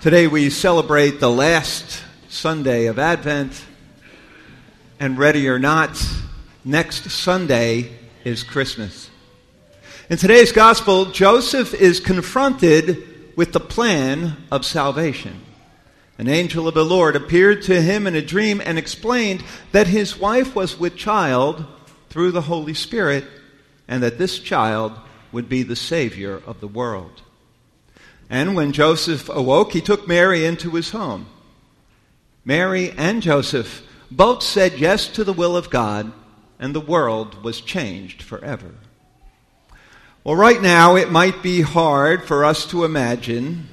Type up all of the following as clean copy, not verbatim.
Today we celebrate the last Sunday of Advent, and ready or not, next Sunday is Christmas. In today's gospel, Joseph is confronted with the plan of salvation. An angel of the Lord appeared to him in a dream and explained that his wife was with child through the Holy Spirit, and that this child would be the Savior of the world. And when Joseph awoke, he took Mary into his home. Mary and Joseph both said yes to the will of God, and the world was changed forever. Well, right now it might be hard for us to imagine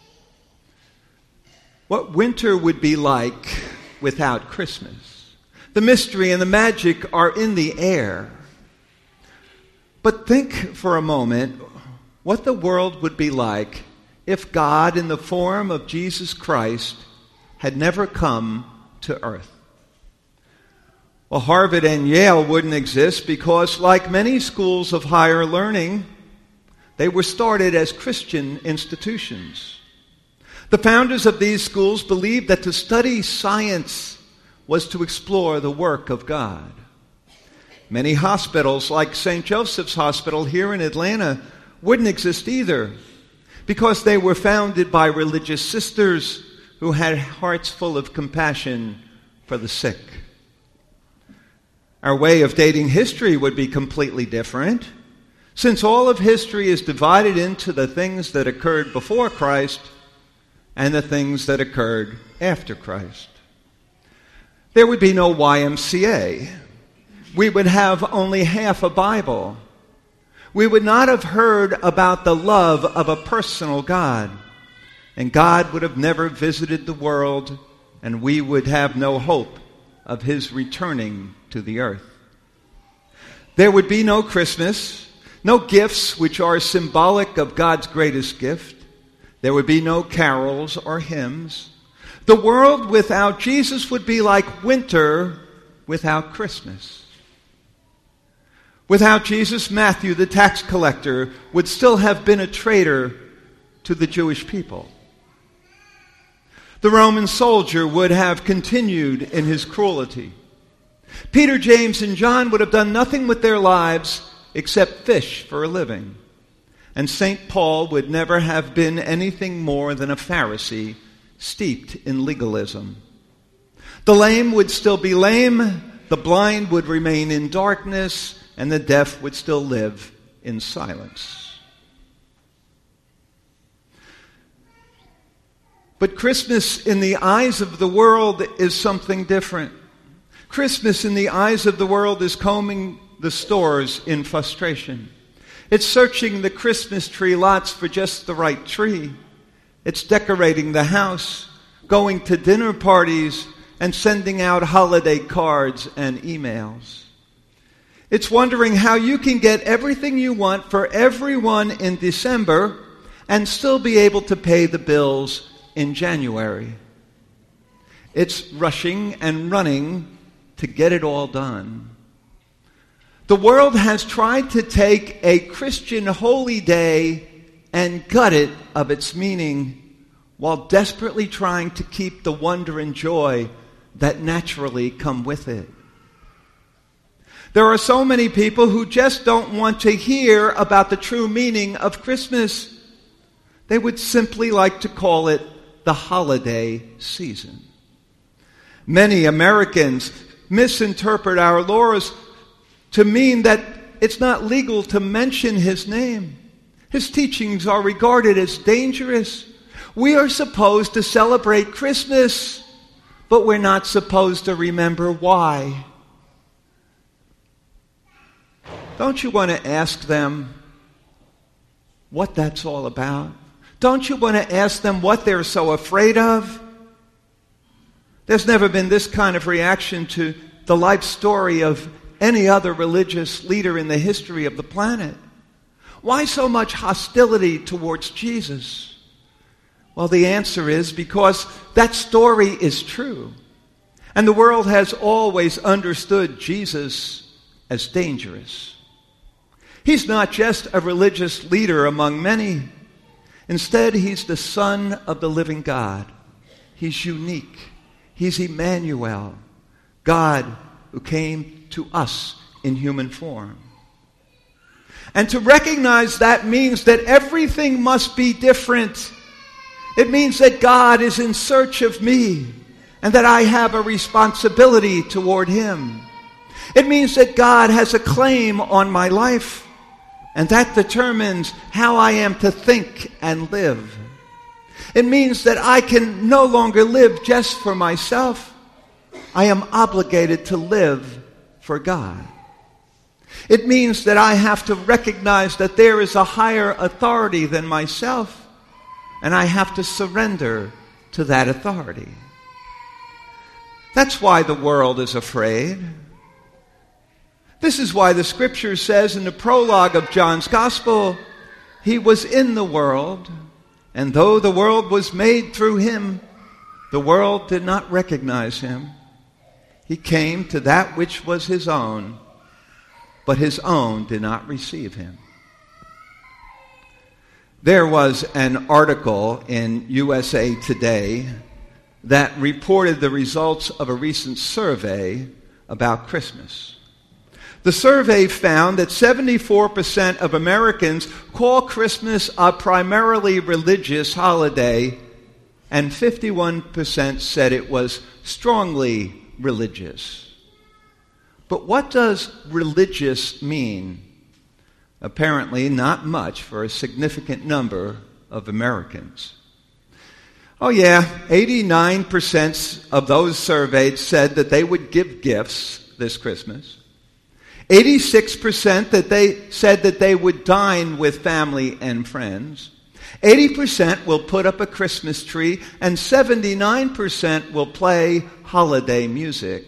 what winter would be like without Christmas. The mystery and the magic are in the air. But think for a moment what the world would be like if God, in the form of Jesus Christ, had never come to earth. Well, Harvard and Yale wouldn't exist because, like many schools of higher learning, they were started as Christian institutions. The founders of these schools believed that to study science was to explore the work of God. Many hospitals, like St. Joseph's Hospital here in Atlanta, wouldn't exist either, because they were founded by religious sisters who had hearts full of compassion for the sick. Our way of dating history would be completely different, since all of history is divided into the things that occurred before Christ and the things that occurred after Christ. There would be no YMCA. We would have only half a Bible. We would not have heard about the love of a personal God, and God would have never visited the world, and we would have no hope of his returning to the earth. There would be no Christmas, no gifts which are symbolic of God's greatest gift. There would be no carols or hymns. The world without Jesus would be like winter without Christmas. Without Jesus, Matthew, the tax collector, would still have been a traitor to the Jewish people. The Roman soldier would have continued in his cruelty. Peter, James, and John would have done nothing with their lives except fish for a living. And St. Paul would never have been anything more than a Pharisee steeped in legalism. The lame would still be lame, the blind would remain in darkness, and the deaf would still live in silence. But Christmas in the eyes of the world is something different. Christmas in the eyes of the world is combing the stores in frustration. It's searching the Christmas tree lots for just the right tree. It's decorating the house, going to dinner parties, and sending out holiday cards and emails. It's wondering how you can get everything you want for everyone in December and still be able to pay the bills in January. It's rushing and running to get it all done. The world has tried to take a Christian holy day and gut it of its meaning while desperately trying to keep the wonder and joy that naturally come with it. There are so many people who just don't want to hear about the true meaning of Christmas. They would simply like to call it the holiday season. Many Americans misinterpret our laws to mean that it's not legal to mention his name. His teachings are regarded as dangerous. We are supposed to celebrate Christmas, but we're not supposed to remember why. Don't you want to ask them what that's all about? Don't you want to ask them what they're so afraid of? There's never been this kind of reaction to the life story of any other religious leader in the history of the planet. Why so much hostility towards Jesus? Well, the answer is because that story is true. And the world has always understood Jesus as dangerous. He's not just a religious leader among many. Instead, he's the Son of the living God. He's unique. He's Emmanuel, God who came to us in human form. And to recognize that means that everything must be different. It means that God is in search of me and that I have a responsibility toward him. It means that God has a claim on my life, and that determines how I am to think and live. It means that I can no longer live just for myself. I am obligated to live for God. It means that I have to recognize that there is a higher authority than myself, and I have to surrender to that authority. That's why the world is afraid. This is why the scripture says in the prologue of John's Gospel, he was in the world, and though the world was made through him, the world did not recognize him. He came to that which was his own, but his own did not receive him. There was an article in USA Today that reported the results of a recent survey about Christmas. The survey found that 74% of Americans call Christmas a primarily religious holiday, and 51% said it was strongly religious. But what does religious mean? Apparently not much for a significant number of Americans. Oh yeah, 89% of those surveyed said that they would give gifts this Christmas. 86% that they said that they would dine with family and friends. 80% will put up a Christmas tree, and 79% will play holiday music.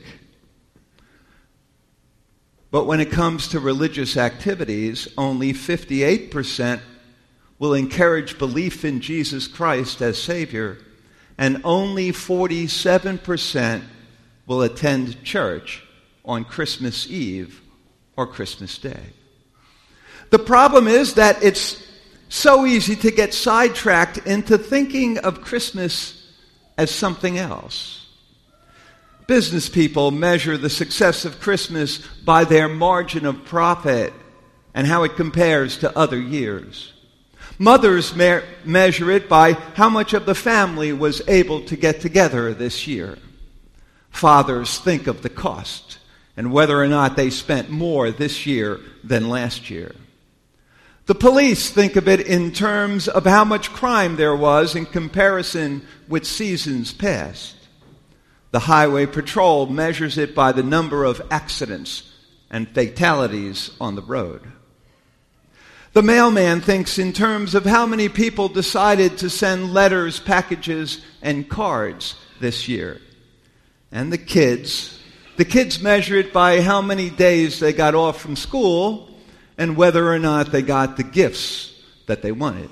But when it comes to religious activities, only 58% will encourage belief in Jesus Christ as Savior, and only 47% will attend church on Christmas Eve or Christmas Day. The problem is that it's so easy to get sidetracked into thinking of Christmas as something else. Business people measure the success of Christmas by their margin of profit and how it compares to other years. Mothers measure it by how much of the family was able to get together this year. Fathers think of the cost and whether or not they spent more this year than last year. The police think of it in terms of how much crime there was in comparison with seasons past. The highway patrol measures it by the number of accidents and fatalities on the road. The mailman thinks in terms of how many people decided to send letters, packages, and cards this year. And the kids measure it by how many days they got off from school and whether or not they got the gifts that they wanted.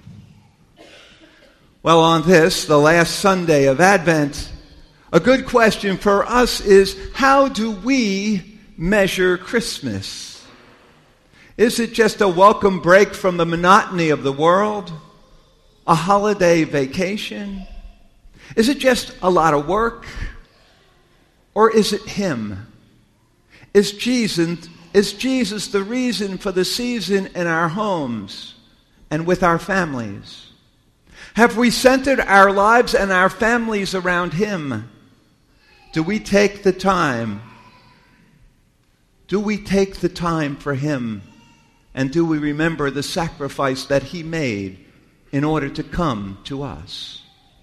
Well, on this, the last Sunday of Advent, a good question for us is, how do we measure Christmas? Is it just a welcome break from the monotony of the world? A holiday vacation? Is it just a lot of work? Or is it Him? Is Jesus the reason for the season in our homes and with our families? Have we centered our lives and our families around Him? Do we take the time? Do we take the time for Him? And do we remember the sacrifice that He made in order to come to us?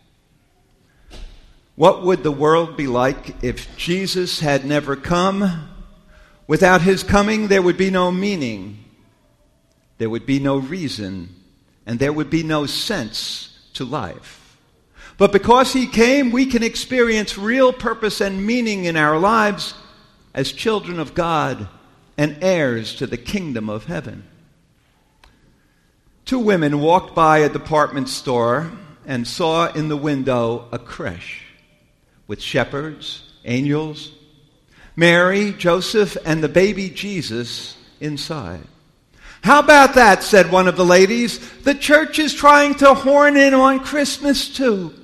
What would the world be like if Jesus had never come? Without His coming, there would be no meaning, there would be no reason, and there would be no sense to life. But because He came, we can experience real purpose and meaning in our lives as children of God and heirs to the kingdom of heaven. Two women walked by a department store and saw in the window a creche with shepherds, angels, Mary, Joseph, and the baby Jesus inside. How about that, said one of the ladies. The church is trying to horn in on Christmas too.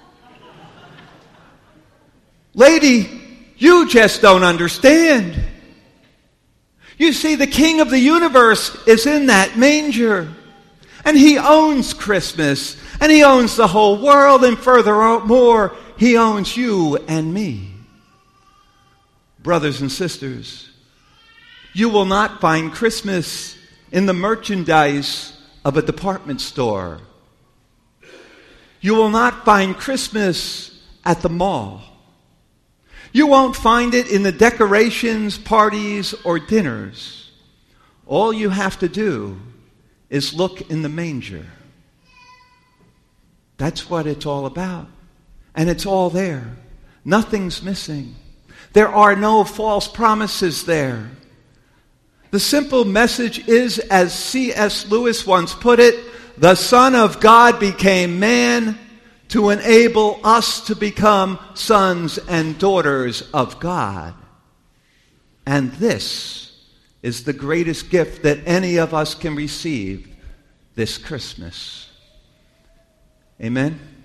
Lady, you just don't understand. You see, the King of the universe is in that manger. And he owns Christmas. And he owns the whole world. And furthermore, he owns you and me. Brothers and sisters, you will not find Christmas in the merchandise of a department store. You will not find Christmas at the mall. You won't find it in the decorations, parties, or dinners. All you have to do is look in the manger. That's what it's all about. And it's all there. Nothing's missing. There are no false promises there. The simple message is, as C.S. Lewis once put it, the Son of God became man to enable us to become sons and daughters of God. And this is the greatest gift that any of us can receive this Christmas. Amen?